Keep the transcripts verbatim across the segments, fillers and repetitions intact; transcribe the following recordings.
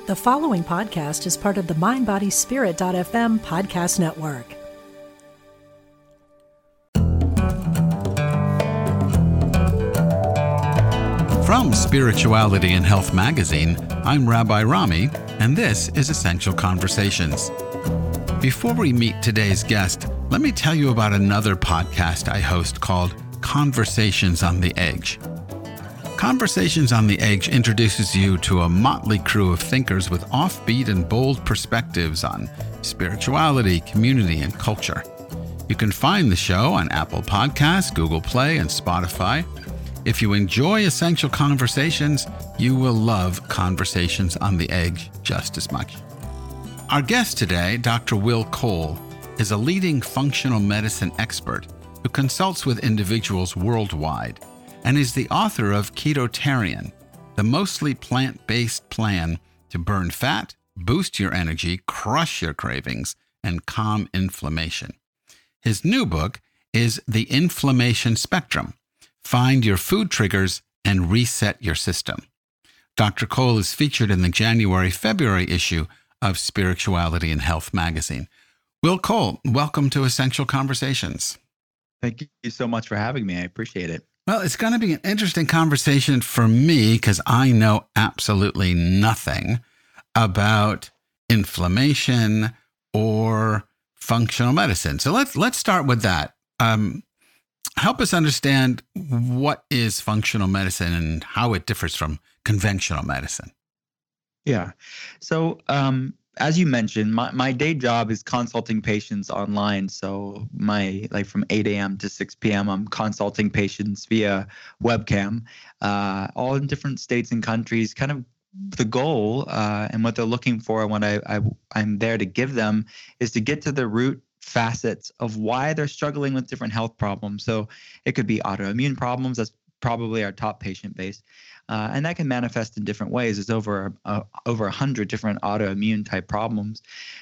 The following podcast is part of the mind body spirit dot f m podcast network. From Spirituality and Health magazine, I'm Rabbi Rami, and this is Essential Conversations. Before we meet today's guest, let me tell you about another podcast I host called Conversations on the Edge. Conversations on the Edge introduces you to a motley crew of thinkers with offbeat and bold perspectives on spirituality, community, and culture. You can find the show on Apple Podcasts, Google Play, and Spotify. If you enjoy Essential Conversations, you will love Conversations on the Edge just as much. Our guest today, Doctor Will Cole, is a leading functional medicine expert who consults with individuals worldwide and is the author of Ketotarian, the mostly plant-based plan to burn fat, boost your energy, crush your cravings, and calm inflammation. His new book is The Inflammation Spectrum: Find Your Food Triggers and Reset Your System. Doctor Cole is featured in the January-February issue of Spirituality and Health magazine. Will Cole, welcome to Essential Conversations. Thank you so much for having me. I appreciate it. Well, it's going to be an interesting conversation for me because I know absolutely nothing about inflammation or functional medicine. So let's let's start with that. Um, help us understand what is functional medicine and how it differs from conventional medicine. Yeah. So um, as you mentioned, my, my day job is consulting patients online. So my like from eight a.m. to six p.m., I'm consulting patients via webcam, uh, all in different states and countries. Kind of the goal uh, and what they're looking for and what I, I, I'm there to give them is to get to the root facets of why they're struggling with different health problems. So it could be autoimmune problems. That's probably our top patient base. Uh, and that can manifest in different ways. There's over uh, over a hundred different autoimmune type problems.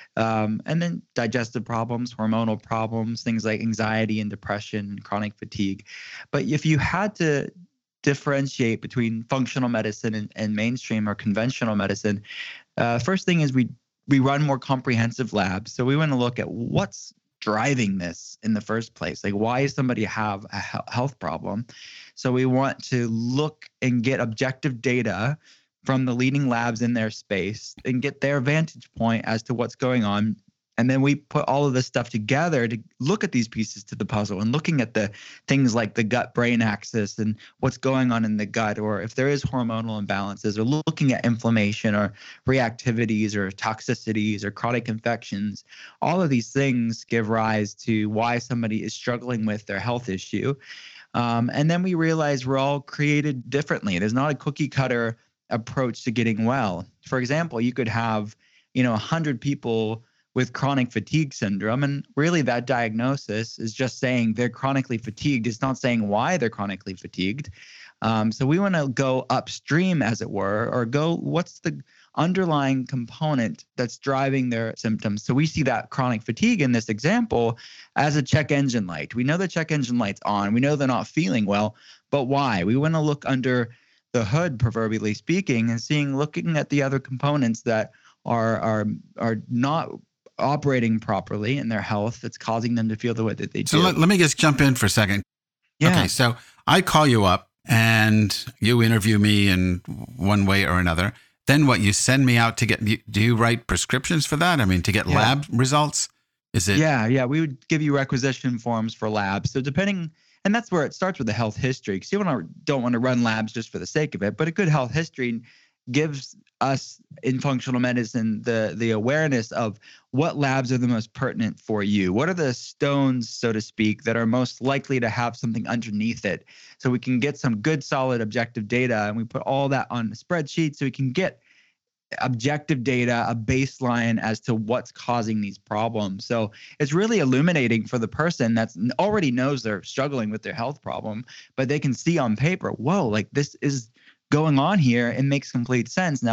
Um, and then digestive problems, hormonal problems, things like anxiety and depression and chronic fatigue. But if you had to differentiate between functional medicine and, and mainstream or conventional medicine, uh, first thing is we we run more comprehensive labs. So we want to look at what's driving this in the first place. Like, why does somebody have a health problem? So we want to look and get objective data from the leading labs in their space and get their vantage point as to what's going on. And then we put all of this stuff together to look at these pieces to the puzzle and looking at the things like the gut-brain axis and what's going on in the gut, or if there is hormonal imbalances, or looking at inflammation or reactivities or toxicities or chronic infections. All of these things give rise to why somebody is struggling with their health issue. Um, and then we realize we're all created differently. There's not a cookie cutter approach to getting well. For example, you could have, you know, one hundred people with chronic fatigue syndrome, and really that diagnosis is just saying they're chronically fatigued. It's not saying why they're chronically fatigued. Um, so we want to go upstream, as it were, or go, what's the underlying component that's driving their symptoms? So we see that chronic fatigue in this example as a check engine light. We know the check engine light's on. We know they're not feeling well, but why? We want to look under the hood, proverbially speaking, and seeing, looking at the other components that are are are not operating properly in their health that's causing them to feel the way that they do. So let, let me just jump in for a second. Yeah. Okay, so I call you up and you interview me in one way or another. Then what, you send me out to get, do you write prescriptions for that? I mean, to get Yeah. lab results? Is it? Yeah, yeah. We would give you requisition forms for labs. So depending, and that's where it starts with the health history, because you wanna, don't want to run labs just for the sake of it, but a good health history gives us in functional medicine the the awareness of what labs are the most pertinent for you. What are the stones, so to speak, that are most likely to have something underneath it? So we can get some good, solid, objective data, and we put all that on a spreadsheet so we can get objective data, a baseline as to what's causing these problems. So it's really illuminating for the person that's already knows they're struggling with their health problem, but they can see on paper, whoa, like this is going on here. It makes complete sense. Now,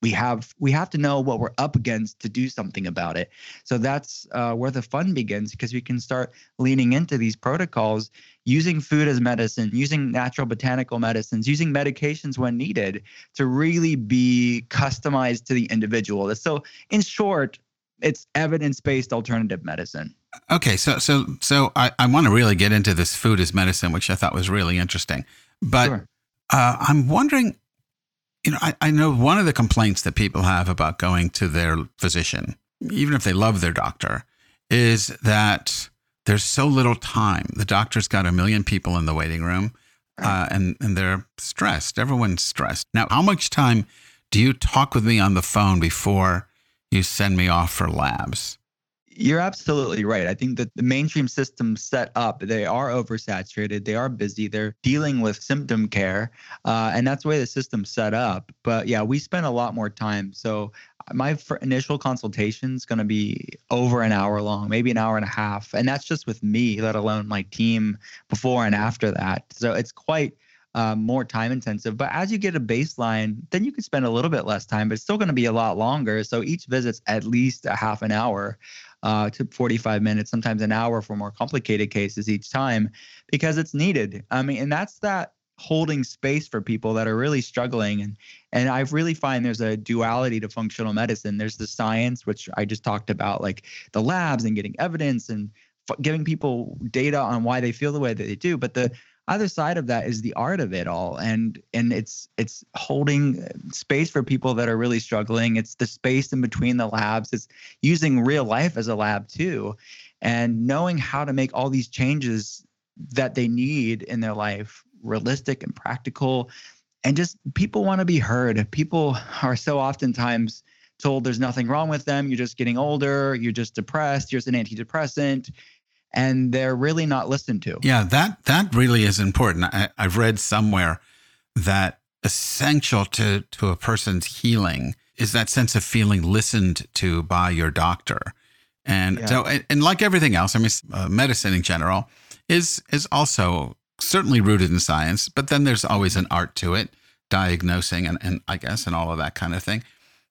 we have we have to know what we're up against to do something about it. So that's uh, where the fun begins, because we can start leaning into these protocols, using food as medicine, using natural botanical medicines, using medications when needed to really be customized to the individual. So in short, it's evidence-based alternative medicine. Okay, so so so I, I want to really get into this food as medicine, which I thought was really interesting. But Sure. uh, I'm wondering, you know, I, I know one of the complaints that people have about going to their physician, even if they love their doctor, is that there's so little time. The doctor's got a million people in the waiting room, uh, and, and they're stressed. Everyone's stressed. Now, how much time do you talk with me on the phone before you send me off for labs? You're absolutely right. I think that the mainstream systems set up, they are oversaturated. They are busy. They're dealing with symptom care. Uh, and that's the way the system's set up. But yeah, we spend a lot more time. So my fir- initial consultation is going to be over an hour long, maybe an hour and a half. And that's just with me, let alone my team before and after that. So it's quite Uh, more time intensive. But as you get a baseline, then you can spend a little bit less time, but it's still going to be a lot longer. So each visit's at least a half an hour uh, to forty-five minutes, sometimes an hour for more complicated cases each time, because it's needed. I mean, and that's that holding space for people that are really struggling. And and I really find there's a duality to functional medicine. There's the science, which I just talked about, like the labs and getting evidence and f- giving people data on why they feel the way that they do. But the other side of that is the art of it all, and and it's it's holding space for people that are really struggling. It's the space in between the labs. It's using real life as a lab too, and knowing how to make all these changes that they need in their life realistic and practical. And just people want to be heard. People are so oftentimes told there's nothing wrong with them. You're just getting older. You're just depressed. Here's an antidepressant. And they're really not listened to. Yeah, that that really is important. I, I've read somewhere that essential to, to a person's healing is that sense of feeling listened to by your doctor. And yeah. so, and, and like everything else, I mean, uh, medicine in general is is also certainly rooted in science, but then there's always an art to it, diagnosing and, and I guess, and all of that kind of thing.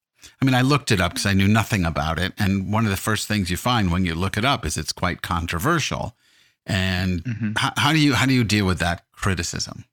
I mean, I looked it up because I knew nothing about it. And one of the first things you find when you look it up is it's quite controversial. And mm-hmm. how, how do you how do you deal with that criticism?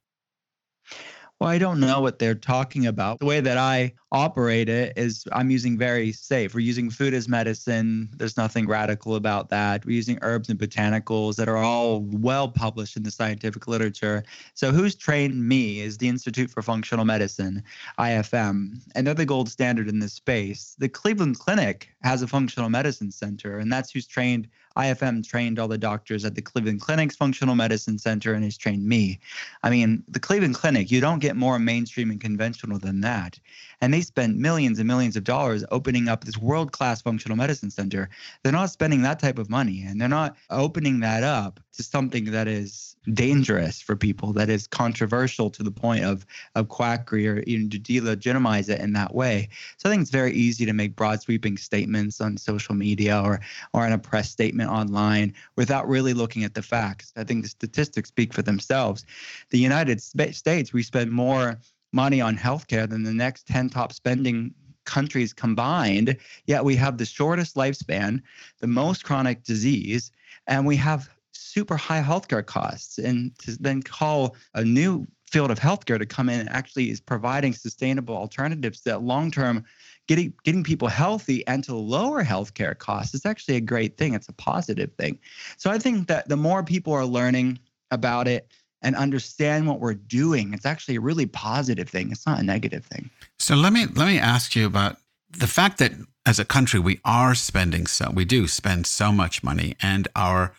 Well, I don't know what they're talking about. The way that I operate it is I'm using very safe. We're using food as medicine. There's nothing radical about that. We're using herbs and botanicals that are all well published in the scientific literature. So who's trained me is the Institute for Functional Medicine, I F M, and they're the gold standard in this space. The Cleveland Clinic has a functional medicine center, and that's who's trained. I F M trained all the doctors at the Cleveland Clinic's Functional Medicine Center and has trained me. I mean, the Cleveland Clinic, you don't get more mainstream and conventional than that. And they spent millions and millions of dollars opening up this world-class functional medicine center. They're not spending that type of money, and they're not opening that up to something that is dangerous for people, that is controversial to the point of, of quackery or even to delegitimize it in that way. So I think it's very easy to make broad sweeping statements on social media or, or in a press statement online without really looking at the facts. I think the statistics speak for themselves. The United States, we spend more money on healthcare than the next ten top spending countries combined, yet we have the shortest lifespan, the most chronic disease, and we have super high healthcare costs. And to then call a new field of healthcare to come in and actually is providing sustainable alternatives that long-term getting getting people healthy and to lower healthcare costs is actually a great thing. It's a positive thing. So I think that the more people are learning about it and understand what we're doing, it's actually a really positive thing. It's not a negative thing. So let me let me ask you about the fact that as a country, we are spending so, we do spend so much money, and our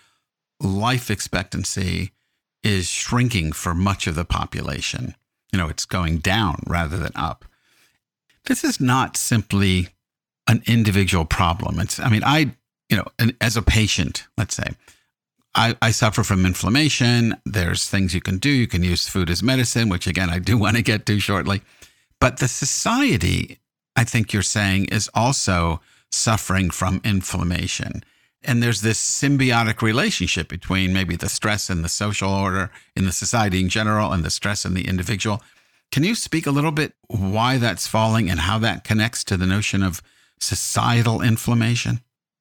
life expectancy is shrinking for much of the population. You know, it's going down rather than up. This is not simply an individual problem. It's, I mean, I, you know, an, as a patient, let's say, I, I suffer from inflammation. There's things you can do. You can use food as medicine, which again, I do want to get to shortly. But the society, I think you're saying, is also suffering from inflammation. And there's this symbiotic relationship between maybe the stress in the social order, in the society in general, and the stress in the individual. Can you speak a little bit why that's falling and how that connects to the notion of societal inflammation?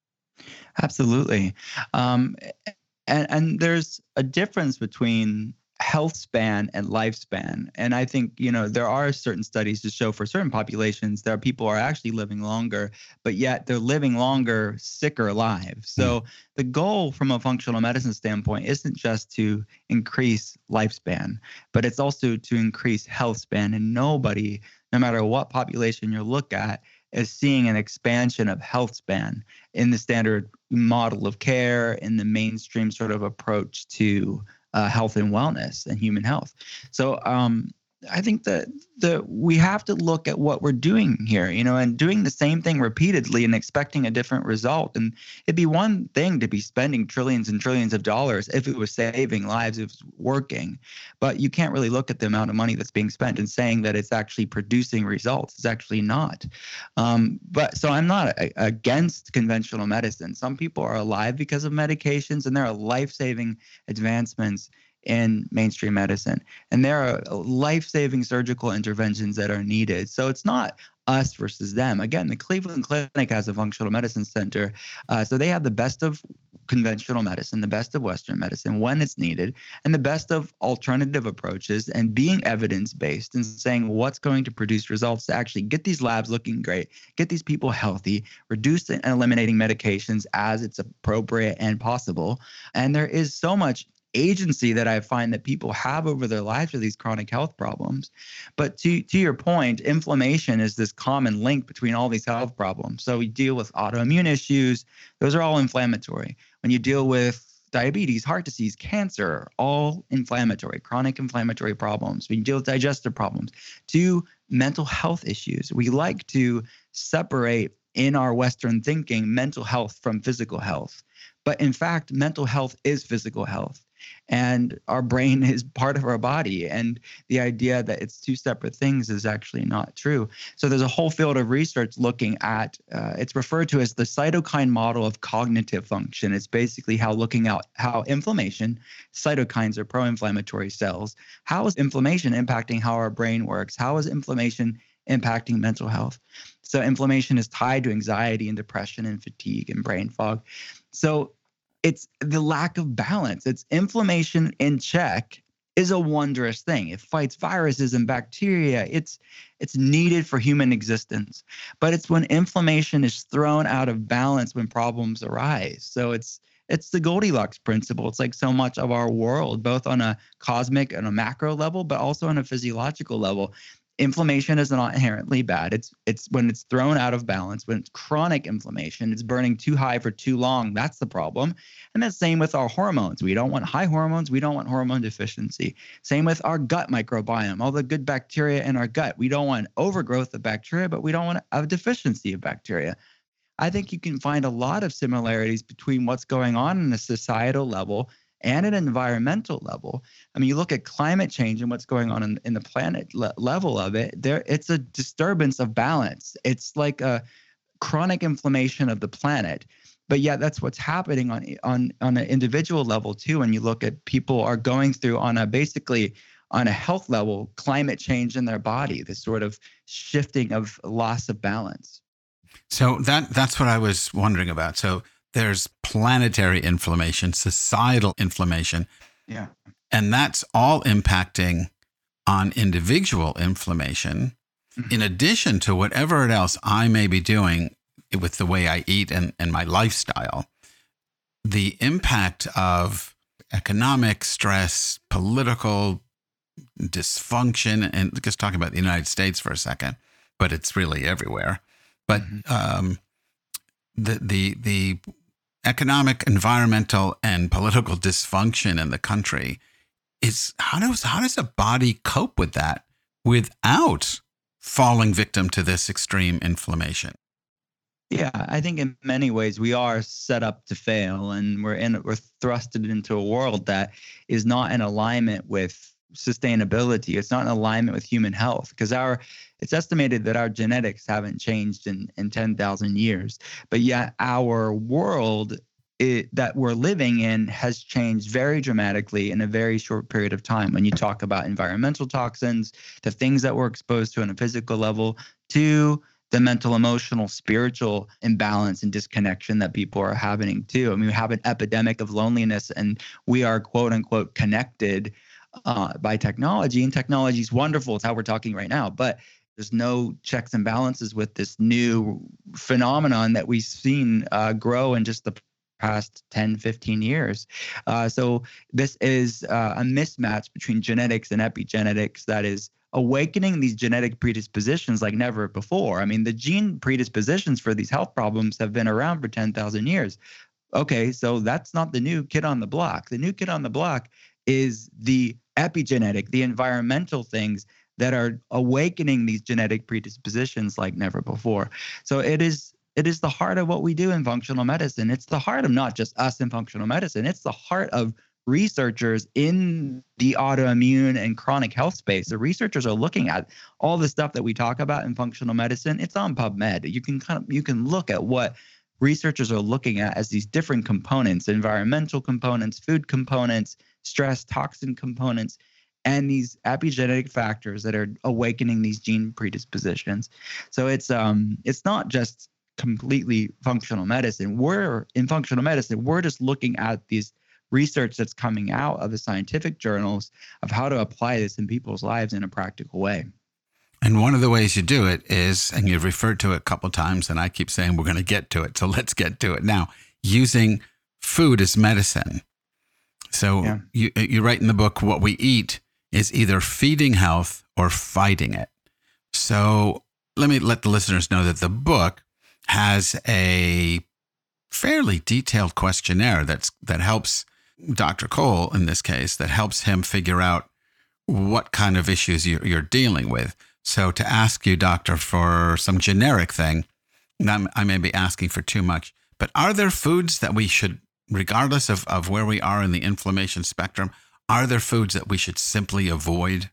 Absolutely. Um, and, and there's a difference between health span and lifespan. And I think, you know, there are certain studies to show for certain populations there are people who are actually living longer, but yet they're living longer, sicker lives. So mm. the goal from a functional medicine standpoint isn't just to increase lifespan, but it's also to increase health span. And nobody, no matter what population you look at, is seeing an expansion of health span in the standard model of care, in the mainstream sort of approach to Uh, health and wellness and human health. So um, I think that the we have to look at what we're doing here, you know, and doing the same thing repeatedly and expecting a different result. And it'd be one thing to be spending trillions and trillions of dollars if it was saving lives, if it was working. But you can't really look at the amount of money that's being spent and saying that it's actually producing results. It's actually not. Um, but so I'm not a, against conventional medicine. Some people are alive because of medications, and there are life-saving advancements in mainstream medicine. And there are life-saving surgical interventions that are needed. So it's not us versus them. Again, the Cleveland Clinic has a functional medicine center. Uh, so they have the best of conventional medicine, the best of Western medicine when it's needed, and the best of alternative approaches, and being evidence-based and saying what's going to produce results to actually get these labs looking great, get these people healthy, reduce and eliminating medications as it's appropriate and possible. And there is so much agency that I find that people have over their lives with these chronic health problems. But to to your point, inflammation is this common link between all these health problems. So we deal with autoimmune issues. Those are all inflammatory. When you deal with diabetes, heart disease, cancer, all inflammatory, chronic inflammatory problems. We deal with digestive problems. To mental health issues. We like to separate in our Western thinking mental health from physical health. But in fact, mental health is physical health. And our brain is part of our body. And the idea that it's two separate things is actually not true. So there's a whole field of research looking at, uh, it's referred to as the cytokine model of cognitive function. It's basically how looking at how inflammation, cytokines are pro-inflammatory cells. How is inflammation impacting how our brain works? How is inflammation impacting mental health? So inflammation is tied to anxiety and depression and fatigue and brain fog. So it's the lack of balance. It's inflammation in check is a wondrous thing. It fights viruses and bacteria. It's it's needed for human existence. But it's when inflammation is thrown out of balance when problems arise. So it's it's the Goldilocks principle. It's like so much of our world, both on a cosmic and a macro level, but also on a physiological level. Inflammation is not inherently bad. It's it's when it's thrown out of balance, when it's chronic inflammation, it's burning too high for too long. That's the problem. And that's same with our hormones. We don't want high hormones. We don't want hormone deficiency. Same with our gut microbiome, all the good bacteria in our gut. We don't want overgrowth of bacteria, but we don't want a deficiency of bacteria. I think you can find a lot of similarities between what's going on in a societal level and an environmental level. I mean, you look at climate change and what's going on in, in the planet le- level of it, there it's a disturbance of balance. It's like a chronic inflammation of the planet. But yet that's what's happening on on on an individual level too. When you look at people are going through on a basically on a health level, climate change in their body, this sort of shifting of loss of balance. So that that's what I was wondering about. So there's planetary inflammation, societal inflammation. Yeah. And that's all impacting on individual inflammation, mm-hmm. in addition to whatever else I may be doing with the way I eat and, and my lifestyle. The impact of economic stress, political dysfunction, and just talking about the United States for a second, but it's really everywhere. But mm-hmm. um, the the the economic, environmental, and political dysfunction in the country is how does how does a body cope with that without falling victim to this extreme inflammation? Yeah, I think in many ways we are set up to fail, and we're in we're thrusted into a world that is not in alignment with sustainability. It's not in alignment with human health, because our it's estimated that our genetics haven't changed in, in ten thousand years, but yet our world it, that we're living in has changed very dramatically in a very short period of time. When you talk about environmental toxins, the things that we're exposed to on a physical level, to the mental, emotional, spiritual imbalance and disconnection that people are having too. I mean, we have an epidemic of loneliness, and we are quote unquote connected uh, by technology, and technology is wonderful. It's how we're talking right now, but there's no checks and balances with this new phenomenon that we've seen uh, grow in just the past ten, fifteen years. Uh, so this is uh, a mismatch between genetics and epigenetics that is awakening these genetic predispositions like never before. I mean, the gene predispositions for these health problems have been around for ten thousand years. Okay, so that's not the new kid on the block. The new kid on the block is the epigenetic, the environmental things that are awakening these genetic predispositions like never before. So it is it is the heart of what we do in functional medicine. It's the heart of not just us in functional medicine. It's the heart of researchers in the autoimmune and chronic health space. The researchers are looking at all the stuff that we talk about in functional medicine. It's on PubMed. You can kind of you can look at what researchers are looking at as these different components: environmental components, food components, stress, toxin components, and these epigenetic factors that are awakening these gene predispositions. So it's um it's not just completely functional medicine. We're in functional medicine, we're just looking at these research that's coming out of the scientific journals of how to apply this in people's lives in a practical way. And one of the ways you do it is, and you've referred to it a couple of times, and I keep saying we're going to get to it, so let's get to it now, using food as medicine. So yeah. you, you write in the book, what we eat is either feeding health or fighting it. So let me let the listeners know that the book has a fairly detailed questionnaire that's that helps Doctor Cole, in this case, that helps him figure out what kind of issues you're, you're dealing with. So to ask you, doctor, for some generic thing, I may be asking for too much, but are there foods that we should, regardless of, of where we are in the inflammation spectrum, are there foods that we should simply avoid?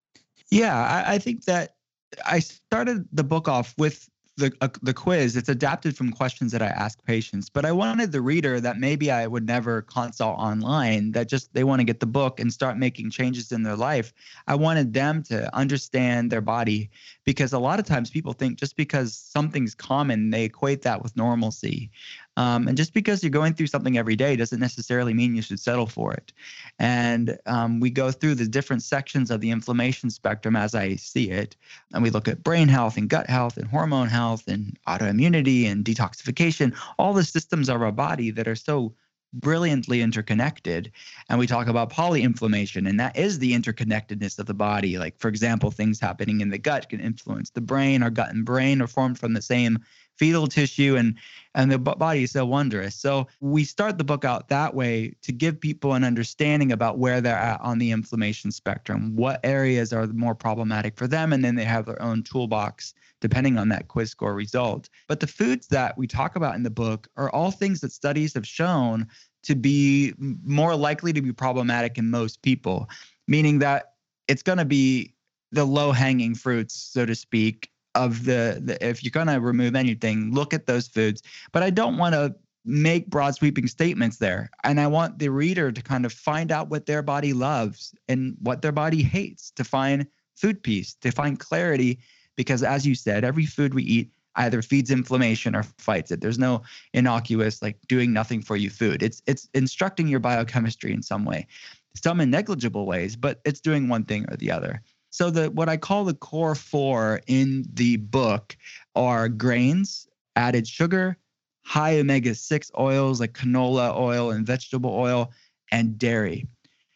Yeah, I, I think that I started the book off with the uh, the quiz. It's adapted from questions that I ask patients, but I wanted the reader that maybe I would never consult online, that just they want to get the book and start making changes in their life. I wanted them to understand their body, because a lot of times people think just because something's common, they equate that with normalcy. Um, and just because you're going through something every day doesn't necessarily mean you should settle for it. And um, we go through the different sections of the inflammation spectrum as I see it. And we look at brain health and gut health and hormone health and autoimmunity and detoxification, all the systems of our body that are so brilliantly interconnected. And we talk about polyinflammation, and that is the interconnectedness of the body. Like, for example, things happening in the gut can influence the brain. Our gut and brain are formed from the same fetal tissue, and and the body is so wondrous. So we start the book out that way to give people an understanding about where they're at on the inflammation spectrum, what areas are more problematic for them, and then they have their own toolbox depending on that quiz score result. But the foods that we talk about in the book are all things that studies have shown to be more likely to be problematic in most people, meaning that it's going to be the low-hanging fruits, so to speak, of the, the if you're going to remove anything, look at those foods. But I don't want to make broad sweeping statements there. And I want the reader to kind of find out what their body loves and what their body hates, to find food peace, to find clarity. Because as you said, every food we eat either feeds inflammation or fights it. There's no innocuous, like, doing nothing for you food. It's it's instructing your biochemistry in some way, some in negligible ways, but it's doing one thing or the other. So the what I call the core four in the book are grains, added sugar, high omega six oils like canola oil and vegetable oil, and dairy.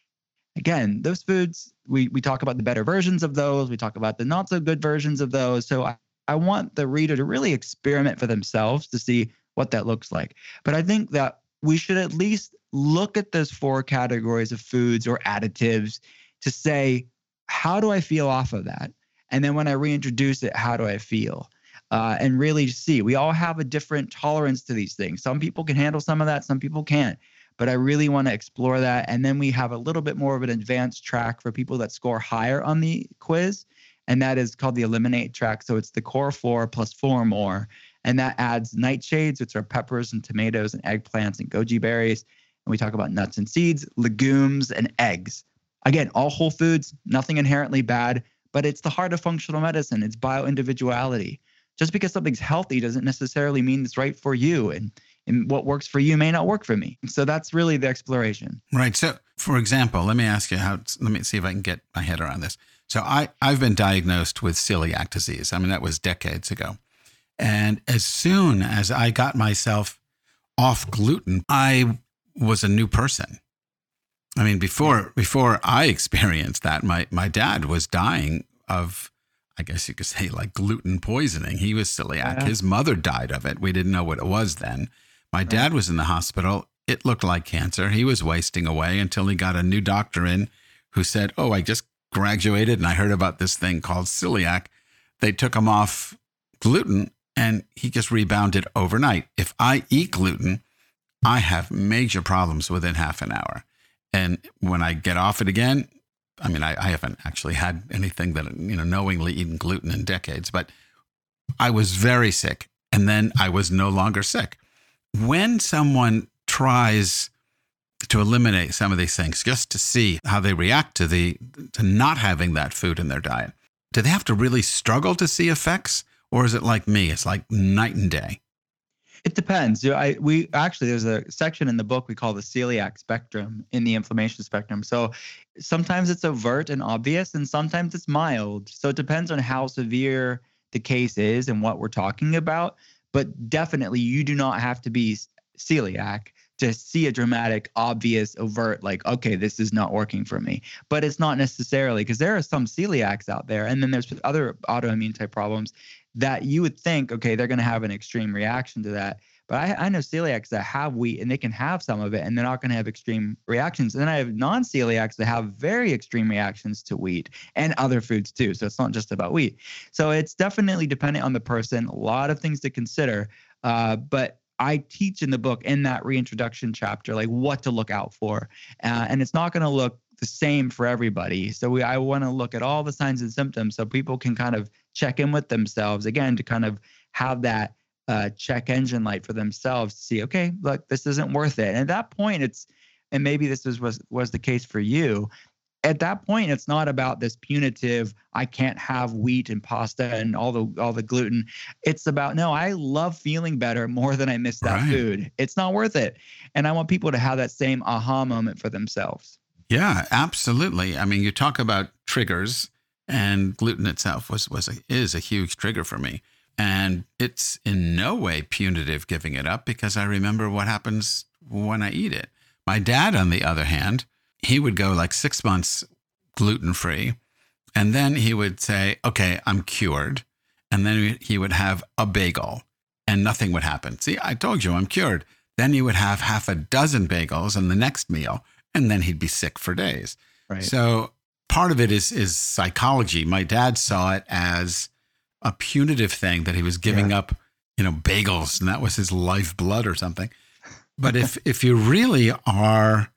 Again, those foods, we, we talk about the better versions of those. We talk about the not so good versions of those. So I, I want the reader to really experiment for themselves to see what that looks like. But I think that we should at least look at those four categories of foods or additives to say, how do I feel off of that? And then when I reintroduce it, how do I feel? Uh, and really see, we all have a different tolerance to these things. Some people can handle some of that, some people can't. But I really want to explore that. And then we have a little bit more of an advanced track for people that score higher on the quiz. and that is called the Eliminate Track. So it's the core four plus four more, and that adds nightshades, which are peppers and tomatoes and eggplants and goji berries. And we talk about nuts and seeds, legumes, and eggs. Again, all whole foods, nothing inherently bad, but it's the heart of functional medicine. It's bio-individuality. Just because something's healthy doesn't necessarily mean it's right for you. And, and what works for you may not work for me. So that's really the exploration. Right. So, for example, let me ask you how, let me see if I can get my head around this. So I, I've been diagnosed with celiac disease. I mean, that was decades ago. And as soon as I got myself off gluten, I was a new person. I mean, before before I experienced that, my, my dad was dying of, I guess you could say, like gluten poisoning. He was celiac. Yeah. His mother died of it. We didn't know what it was then. My right. dad was in the hospital. It looked like cancer. He was wasting away until he got a new doctor in who said, oh, I just graduated and I heard about this thing called celiac. They took him off gluten and he just rebounded overnight. If I eat gluten, I have major problems within half an hour. And when I get off it again, I mean, I, I haven't actually had anything that, you know, knowingly eaten gluten in decades, but I was very sick and then I was no longer sick. When someone tries to eliminate some of these things just to see how they react to the, to not having that food in their diet, do they have to really struggle to see effects? Or is it like me? It's like night and day. It depends. I, we actually, there's a section in the book we call the celiac spectrum in the inflammation spectrum. So sometimes it's overt and obvious, and sometimes it's mild. So it depends on how severe the case is and what we're talking about. But definitely, you do not have to be celiac to see a dramatic, obvious, overt, like, okay, this is not working for me. But it's not necessarily, because there are some celiacs out there, and then there's other autoimmune type problems that you would think, okay, they're going to have an extreme reaction to that. But I, I know celiacs that have wheat and they can have some of it and they're not going to have extreme reactions. And then I have non-celiacs that have very extreme reactions to wheat and other foods too. So it's not just about wheat. So it's definitely dependent on the person, a lot of things to consider. Uh, but I teach in the book in that reintroduction chapter, like what to look out for. Uh, and it's not going to look the same for everybody. So we, I want to look at all the signs and symptoms so people can kind of check in with themselves again, to kind of have that uh, check engine light for themselves to see, okay, look, this isn't worth it. And at that point, it's, and maybe this was, was, was the case for you. At that point, it's not about this punitive, I can't have wheat and pasta and all the all the gluten. It's about, no, I love feeling better more than I miss that right. food. It's not worth it. And I want people to have that same aha moment for themselves. Yeah, absolutely. I mean, you talk about triggers, and gluten itself was was a, is a huge trigger for me. And it's in no way punitive giving it up, because I remember what happens when I eat it. My dad, on the other hand, he would go like six months gluten-free, and then he would say, okay, I'm cured. And then he would have a bagel and nothing would happen. See, I told you I'm cured. Then he would have half a dozen bagels in the next meal, and then he'd be sick for days. Right. So part of it is is psychology. My dad saw it as a punitive thing that he was giving yeah. up, you know, bagels, and that was his lifeblood or something. But if if you really are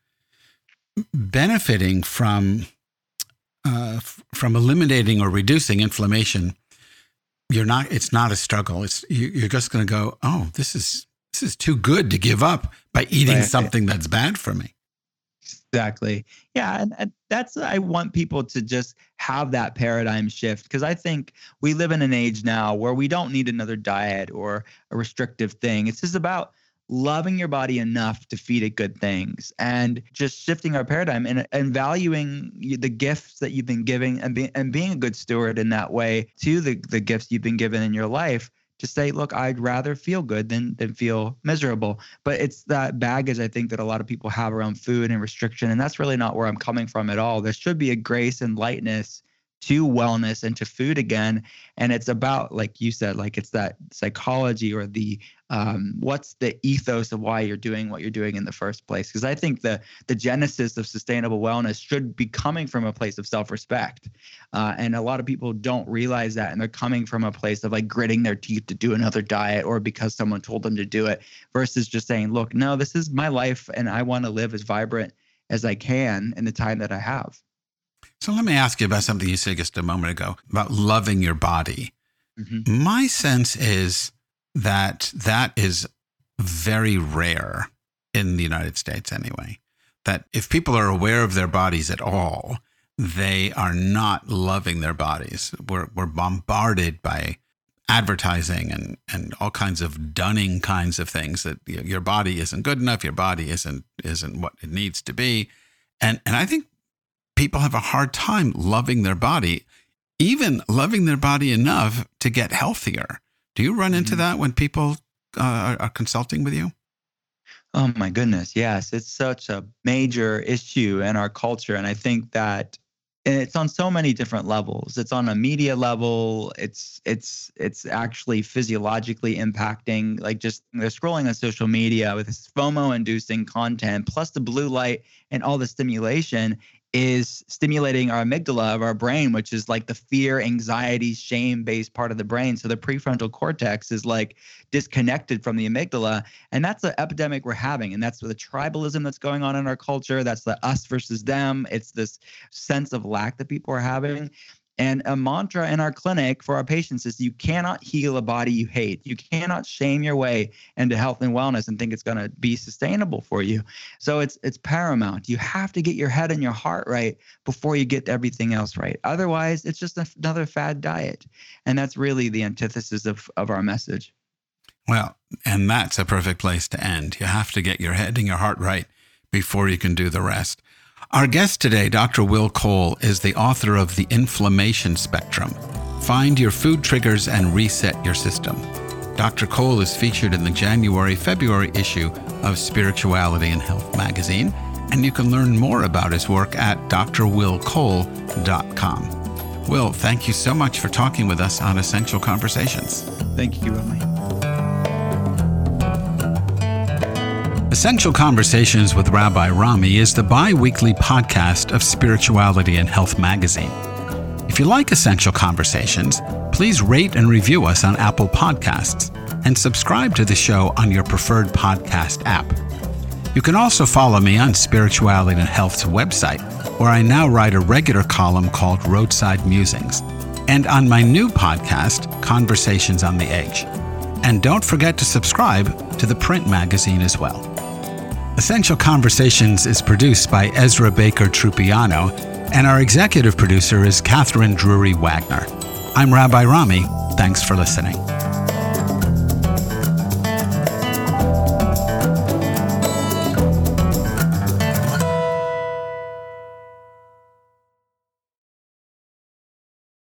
benefiting from uh, f- from eliminating or reducing inflammation, you're not. It's not a struggle. It's you, you're just going to go, oh, this is this is too good to give up by eating right. something that's bad for me. Exactly. Yeah. And, and that's, I want people to just have that paradigm shift, because I think we live in an age now where we don't need another diet or a restrictive thing. It's just about loving your body enough to feed it good things, and just shifting our paradigm and, and valuing the gifts that you've been giving, and, be, and being a good steward in that way to the, the gifts you've been given in your life. To say, look, I'd rather feel good than than feel miserable. But it's that baggage, I think, that a lot of people have around food and restriction. And that's really not where I'm coming from at all. There should be a grace and lightness to wellness and to food again. And it's about, like you said, like it's that psychology, or the um, what's the ethos of why you're doing what you're doing in the first place. Because I think the the genesis of sustainable wellness should be coming from a place of self-respect. Uh, and a lot of people don't realize that. And they're coming from a place of like gritting their teeth to do another diet, or because someone told them to do it, versus just saying, look, no, this is my life and I want to live as vibrant as I can in the time that I have. So let me ask you about something you said just a moment ago about loving your body. Mm-hmm. My sense is that that is very rare in the United States anyway, that if people are aware of their bodies at all, they are not loving their bodies. We're, we're bombarded by advertising and, and all kinds of dunning kinds of things that you know, your body isn't good enough, your body isn't isn't what it needs to be. And and I think people have a hard time loving their body, even loving their body enough to get healthier. Do you run into mm-hmm. that when people uh, are, are consulting with you? Oh my goodness, yes. It's such a major issue in our culture. And I think that it's on so many different levels. It's on a media level. It's it's it's actually physiologically impacting, like just they're scrolling on social media with this FOMO-inducing content, plus the blue light and all the stimulation is stimulating our amygdala of our brain, which is like the fear, anxiety, shame-based part of the brain. So the prefrontal cortex is like disconnected from the amygdala. And that's the epidemic we're having. And that's the tribalism that's going on in our culture. That's the us versus them. It's this sense of lack that people are having. And a mantra in our clinic for our patients is you cannot heal a body you hate. You cannot shame your way into health and wellness and think it's going to be sustainable for you. So it's it's paramount. You have to get your head and your heart right before you get everything else right. Otherwise, it's just another fad diet. And that's really the antithesis of, of our message. Well, and that's a perfect place to end. You have to get your head and your heart right before you can do the rest. Our guest today, Doctor Will Cole, is the author of The Inflammation Spectrum. Find your food triggers and reset your system. Doctor Cole is featured in the January-February issue of Spirituality and Health magazine, and you can learn more about his work at d r will cole dot com. Will, thank you so much for talking with us on Essential Conversations. Thank you, Rami. Essential Conversations with Rabbi Rami is the bi-weekly podcast of Spirituality and Health magazine. If you like Essential Conversations, please rate and review us on Apple Podcasts and subscribe to the show on your preferred podcast app. You can also follow me on Spirituality and Health's website, where I now write a regular column called Roadside Musings, and on my new podcast, Conversations on the Edge. And don't forget to subscribe to the print magazine as well. Essential Conversations is produced by Ezra Baker Trupiano, and our executive producer is Catherine Drury Wagner. I'm Rabbi Rami. Thanks for listening.